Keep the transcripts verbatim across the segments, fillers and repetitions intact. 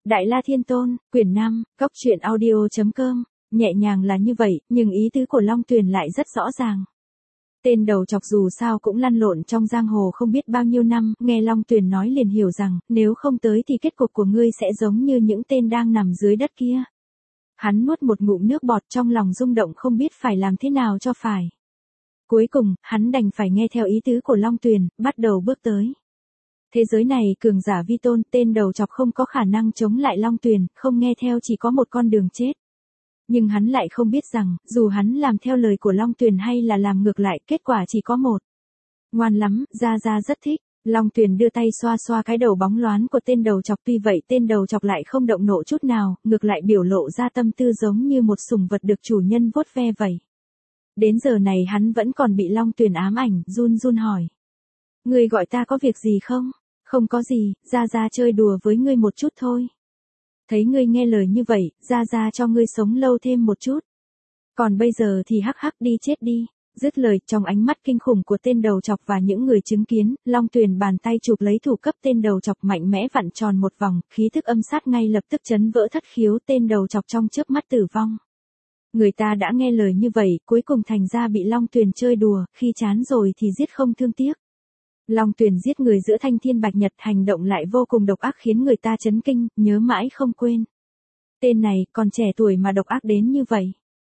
Đại La Thiên Tôn, quyển năm, góc truyện audio chấm com, nhẹ nhàng là như vậy, nhưng ý tứ của Long Tuyền lại rất rõ ràng. Tên đầu chọc dù sao cũng lăn lộn trong giang hồ không biết bao nhiêu năm, nghe Long Tuyền nói liền hiểu rằng, nếu không tới thì kết cục của ngươi sẽ giống như những tên đang nằm dưới đất kia. Hắn nuốt một ngụm nước bọt trong lòng rung động không biết phải làm thế nào cho phải. Cuối cùng, hắn đành phải nghe theo ý tứ của Long Tuyền, bắt đầu bước tới. Thế giới này cường giả vi tôn, tên đầu chọc không có khả năng chống lại Long Tuyền, không nghe theo chỉ có một con đường chết. Nhưng hắn lại không biết rằng, dù hắn làm theo lời của Long Tuyền hay là làm ngược lại, kết quả chỉ có một. Ngoan lắm, Gia Gia rất thích. Long Tuyền đưa tay xoa xoa cái đầu bóng loáng của tên đầu chọc, tuy vậy tên đầu chọc lại không động nộ chút nào, ngược lại biểu lộ ra tâm tư giống như một sủng vật được chủ nhân vuốt ve vậy. Đến giờ này hắn vẫn còn bị Long Tuyền ám ảnh, run run hỏi. Ngươi gọi ta có việc gì không? Không có gì, Gia Gia chơi đùa với ngươi một chút thôi. Thấy ngươi nghe lời như vậy, Gia Gia cho ngươi sống lâu thêm một chút. Còn bây giờ thì hắc hắc đi chết đi. Dứt lời, trong ánh mắt kinh khủng của tên đầu chọc và những người chứng kiến, Long Tuyền bàn tay chụp lấy thủ cấp tên đầu chọc mạnh mẽ vặn tròn một vòng, khí thức âm sát ngay lập tức chấn vỡ thất khiếu, tên đầu chọc trong chớp mắt tử vong. Người ta đã nghe lời như vậy, cuối cùng thành ra bị Long Tuyền chơi đùa, khi chán rồi thì giết không thương tiếc. Long Tuyền giết người giữa thanh thiên bạch nhật, hành động lại vô cùng độc ác khiến người ta chấn kinh, nhớ mãi không quên. Tên này còn trẻ tuổi mà độc ác đến như vậy.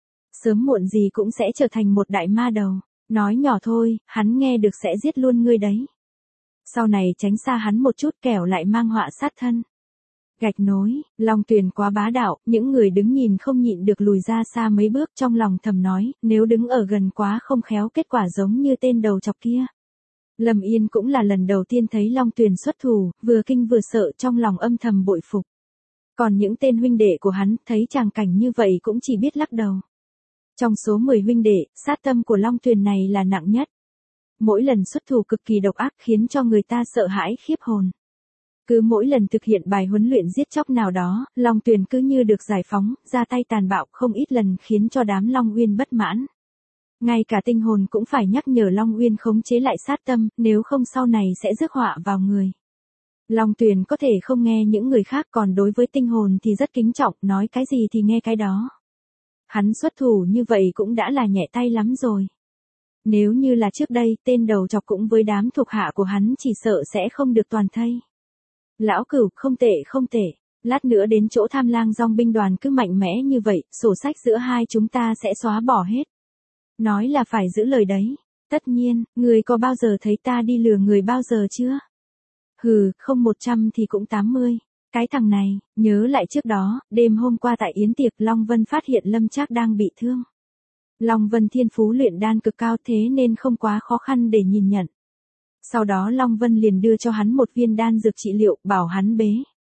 Sớm muộn gì cũng sẽ trở thành một đại ma đầu. Nói nhỏ thôi, hắn nghe được sẽ giết luôn ngươi đấy. Sau này tránh xa hắn một chút kẻo lại mang họa sát thân. Gạch nối, Long Tuyền quá bá đạo, những người đứng nhìn không nhịn được lùi ra xa mấy bước, trong lòng thầm nói, nếu đứng ở gần quá không khéo kết quả giống như tên đầu chọc kia. Lâm Yên cũng là lần đầu tiên thấy Long Tuyền xuất thủ, vừa kinh vừa sợ, trong lòng âm thầm bội phục. Còn những tên huynh đệ của hắn, thấy tràng cảnh như vậy cũng chỉ biết lắc đầu. Trong số mười huynh đệ, sát tâm của Long Tuyền này là nặng nhất. Mỗi lần xuất thủ cực kỳ độc ác khiến cho người ta sợ hãi khiếp hồn. Cứ mỗi lần thực hiện bài huấn luyện giết chóc nào đó, Long Tuyền cứ như được giải phóng, ra tay tàn bạo không ít lần khiến cho đám Long Uyên bất mãn. Ngay cả tinh hồn cũng phải nhắc nhở Long Uyên khống chế lại sát tâm, nếu không sau này sẽ rước họa vào người. Long Tuyền có thể không nghe những người khác, còn đối với tinh hồn thì rất kính trọng, nói cái gì thì nghe cái đó. Hắn xuất thủ như vậy cũng đã là nhẹ tay lắm rồi. Nếu như là trước đây, tên đầu chọc cũng với đám thuộc hạ của hắn chỉ sợ sẽ không được toàn thây. Lão Cửu, không tệ không tệ, lát nữa đến chỗ Tham Lang Dong binh đoàn cứ mạnh mẽ như vậy, sổ sách giữa hai chúng ta sẽ xóa bỏ hết. Nói là phải giữ lời đấy. Tất nhiên, người có bao giờ thấy ta đi lừa người bao giờ chưa? Hừ, không một trăm thì cũng tám mươi. Cái thằng này, nhớ lại trước đó, đêm hôm qua tại yến tiệc Long Vân phát hiện Lâm Trác đang bị thương. Long Vân thiên phú luyện đan cực cao thế nên không quá khó khăn để nhìn nhận. Sau đó Long Vân liền đưa cho hắn một viên đan dược trị liệu, bảo hắn bế.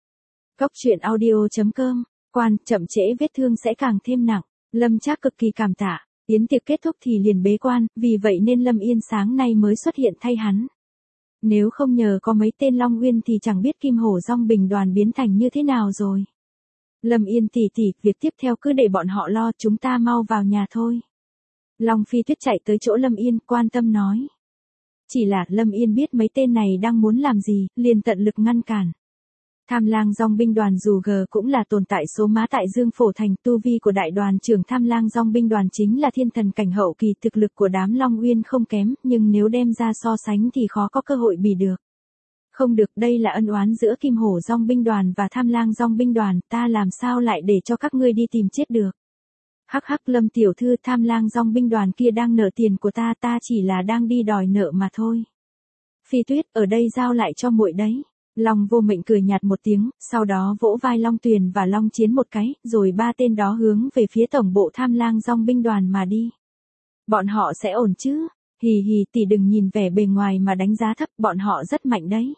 Góc truyện audio chấm com, quan, chậm trễ vết thương sẽ càng thêm nặng. Lâm Trác cực kỳ cảm tạ. Yến tiệc kết thúc thì liền bế quan, vì vậy nên Lâm Yên sáng nay mới xuất hiện thay hắn. Nếu không nhờ có mấy tên Long Uyên thì chẳng biết Kim Hổ Dong Bình đoàn biến thành như thế nào rồi. Lâm Yên tỷ tỷ, việc tiếp theo cứ để bọn họ lo, chúng ta mau vào nhà thôi. Long Phi Tuyết chạy tới chỗ Lâm Yên, quan tâm nói. Chỉ là Lâm Yên biết mấy tên này đang muốn làm gì, liền tận lực ngăn cản. Tham Lang Dong binh đoàn dù G cũng là tồn tại số má tại Dương Phổ Thành, tu vi của đại đoàn trưởng Tham Lang Dong binh đoàn chính là thiên thần cảnh hậu kỳ, thực lực của đám Long Uyên không kém, nhưng nếu đem ra so sánh thì khó có cơ hội bì được. Không được, đây là ân oán giữa Kim Hổ Dong binh đoàn và Tham Lang Dong binh đoàn, ta làm sao lại để cho các ngươi đi tìm chết được. Hắc hắc, Lâm tiểu thư, Tham Lang Dong binh đoàn kia đang nợ tiền của ta, ta chỉ là đang đi đòi nợ mà thôi. Phi Tuyết, ở đây giao lại cho muội đấy. Long Vô Mệnh cười nhạt một tiếng, sau đó vỗ vai Long Tuyền và Long Chiến một cái, rồi ba tên đó hướng về phía tổng bộ Tham Lang Dong binh đoàn mà đi. Bọn họ sẽ ổn chứ? Hì hì, tỷ đừng nhìn vẻ bề ngoài mà đánh giá thấp, bọn họ rất mạnh đấy.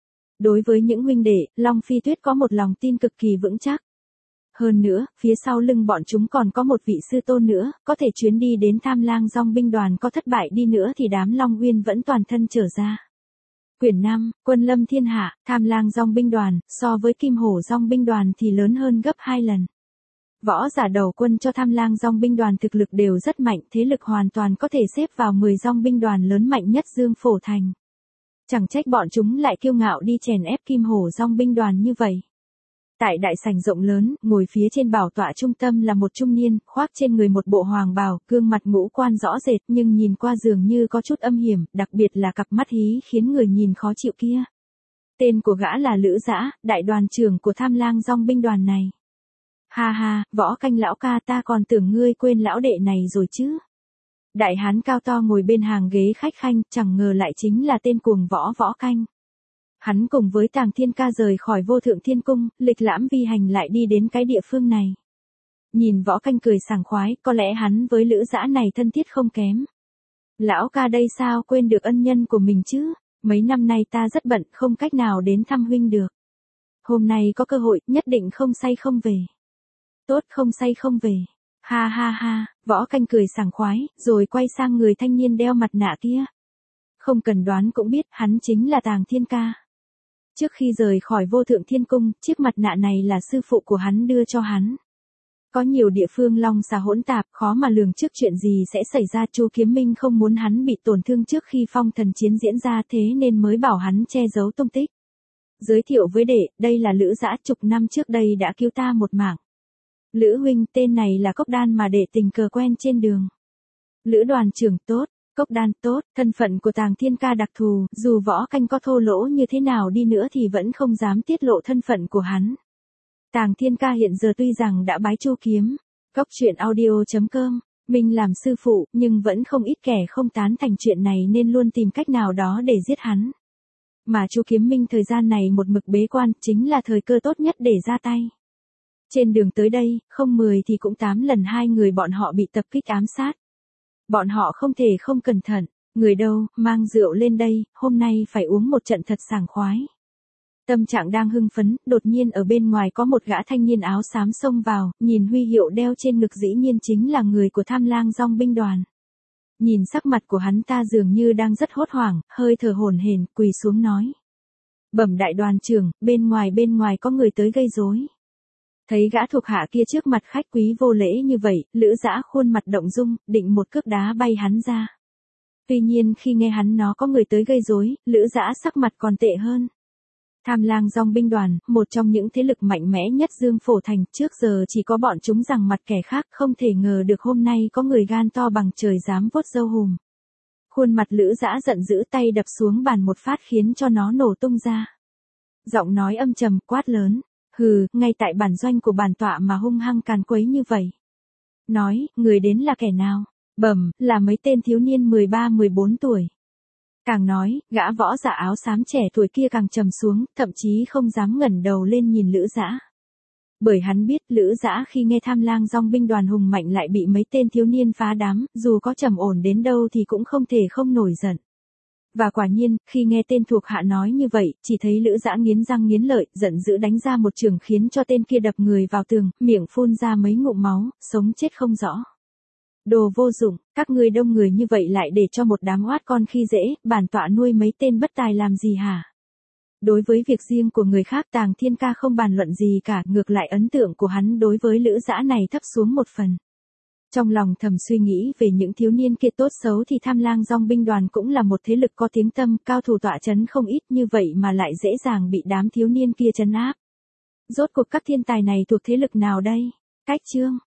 Đối với những huynh đệ, Long Phi Tuyết có một lòng tin cực kỳ vững chắc. Hơn nữa, phía sau lưng bọn chúng còn có một vị sư tôn nữa, có thể chuyến đi đến Tham Lang Dong binh đoàn có thất bại đi nữa thì đám Long Uyên vẫn toàn thân trở ra. Quyển năm, Quân Lâm Thiên Hạ, Tham Lang Dong binh đoàn, so với Kim Hổ Dong binh đoàn thì lớn hơn gấp hai lần. Võ giả đầu quân cho Tham Lang Dong binh đoàn thực lực đều rất mạnh, thế lực hoàn toàn có thể xếp vào mười dong binh đoàn lớn mạnh nhất Dương Phổ Thành. Chẳng trách bọn chúng lại kiêu ngạo đi chèn ép Kim Hổ Dong binh đoàn như vậy. Tại đại sảnh rộng lớn, ngồi phía trên bảo tọa trung tâm là một trung niên, khoác trên người một bộ hoàng bào, gương mặt ngũ quan rõ rệt nhưng nhìn qua dường như có chút âm hiểm, đặc biệt là cặp mắt hí khiến người nhìn khó chịu kia. Tên của gã là Lữ Dã, đại đoàn trưởng của Tham Lang Dong binh đoàn này. Ha ha, Võ Canh lão ca, ta còn tưởng ngươi quên lão đệ này rồi chứ. Đại hán cao to ngồi bên hàng ghế khách khanh, chẳng ngờ lại chính là tên cuồng võ Võ Canh. Hắn cùng với Tàng Thiên Ca rời khỏi Vô Thượng Thiên Cung, lịch lãm vi hành lại đi đến cái địa phương này. Nhìn Võ Canh cười sảng khoái, có lẽ hắn với Lữ Dã này thân thiết không kém. Lão ca đây sao quên được ân nhân của mình chứ, mấy năm nay ta rất bận, không cách nào đến thăm huynh được. Hôm nay có cơ hội, nhất định không say không về. Tốt, không say không về. Ha ha ha, Võ Canh cười sảng khoái, rồi quay sang người thanh niên đeo mặt nạ kia. Không cần đoán cũng biết, hắn chính là Tàng Thiên Ca. Trước khi rời khỏi Vô Thượng Thiên Cung, chiếc mặt nạ này là sư phụ của hắn đưa cho hắn. Có nhiều địa phương long xà hỗn tạp, khó mà lường trước chuyện gì sẽ xảy ra. Chu Kiếm Minh không muốn hắn bị tổn thương trước khi phong thần chiến diễn ra, thế nên mới bảo hắn che giấu tung tích. Giới thiệu với đệ, đây là Lữ Dã, chục năm trước đây đã cứu ta một mạng. Lữ huynh, tên này là Cốc Đan mà đệ tình cờ quen trên đường. Lữ đoàn trưởng tốt. Cốc Đan tốt, thân phận của Tàng Thiên Ca đặc thù, dù Võ Canh có thô lỗ như thế nào đi nữa thì vẫn không dám tiết lộ thân phận của hắn. Tàng Thiên Ca hiện giờ tuy rằng đã bái Chu Kiếm, Cốc truyện audio chấm com, mình làm sư phụ, nhưng vẫn không ít kẻ không tán thành chuyện này nên luôn tìm cách nào đó để giết hắn. Mà Chu Kiếm Minh thời gian này một mực bế quan, chính là thời cơ tốt nhất để ra tay. Trên đường tới đây, không mười thì cũng tám lần hai người bọn họ bị tập kích ám sát. Bọn họ không thể không cẩn thận, người đâu, mang rượu lên đây, hôm nay phải uống một trận thật sảng khoái. Tâm trạng đang hưng phấn, đột nhiên ở bên ngoài có một gã thanh niên áo xám xông vào, nhìn huy hiệu đeo trên ngực dĩ nhiên chính là người của Tham Lang Dong binh đoàn. Nhìn sắc mặt của hắn ta dường như đang rất hốt hoảng, hơi thở hổn hển, quỳ xuống nói. Bẩm đại đoàn trưởng, bên ngoài bên ngoài có người tới gây rối. Thấy gã thuộc hạ kia trước mặt khách quý vô lễ như vậy, Lữ Dã khuôn mặt động dung, định một cước đá bay hắn ra. Tuy nhiên khi nghe hắn nó có người tới gây rối, Lữ Dã sắc mặt còn tệ hơn. Tham Lang Dong binh đoàn, một trong những thế lực mạnh mẽ nhất Dương Phổ Thành, trước giờ chỉ có bọn chúng rằng mặt kẻ khác, không thể ngờ được hôm nay có người gan to bằng trời dám vuốt râu hùm. Khuôn mặt Lữ Dã giận dữ, tay đập xuống bàn một phát khiến cho nó nổ tung ra. Giọng nói âm trầm quát lớn. Hừ, ngay tại bản doanh của bản tọa mà hung hăng càn quấy như vậy. Nói, người đến là kẻ nào? Bẩm, là mấy tên thiếu niên mười ba mười bốn tuổi. Càng nói, gã võ giả áo xám trẻ tuổi kia càng trầm xuống, thậm chí không dám ngẩng đầu lên nhìn Lữ Dã. Bởi hắn biết, Lữ Dã khi nghe Tham Lang Dong binh đoàn hùng mạnh lại bị mấy tên thiếu niên phá đám, dù có trầm ổn đến đâu thì cũng không thể không nổi giận. Và quả nhiên, khi nghe tên thuộc hạ nói như vậy, chỉ thấy Lữ Dã nghiến răng nghiến lợi, giận dữ đánh ra một chưởng khiến cho tên kia đập người vào tường, miệng phun ra mấy ngụm máu, sống chết không rõ. Đồ vô dụng, các ngươi đông người như vậy lại để cho một đám oát con khi dễ, bản tọa nuôi mấy tên bất tài làm gì hả? Đối với việc riêng của người khác Tàng Thiên Ca không bàn luận gì cả, ngược lại ấn tượng của hắn đối với Lữ Dã này thấp xuống một phần. Trong lòng thầm suy nghĩ về những thiếu niên kia tốt xấu thì Tham Lang Dong binh đoàn cũng là một thế lực có tiếng tăm, cao thủ tọa chấn không ít, như vậy mà lại dễ dàng bị đám thiếu niên kia trấn áp. Rốt cuộc các thiên tài này thuộc thế lực nào đây? Cách chương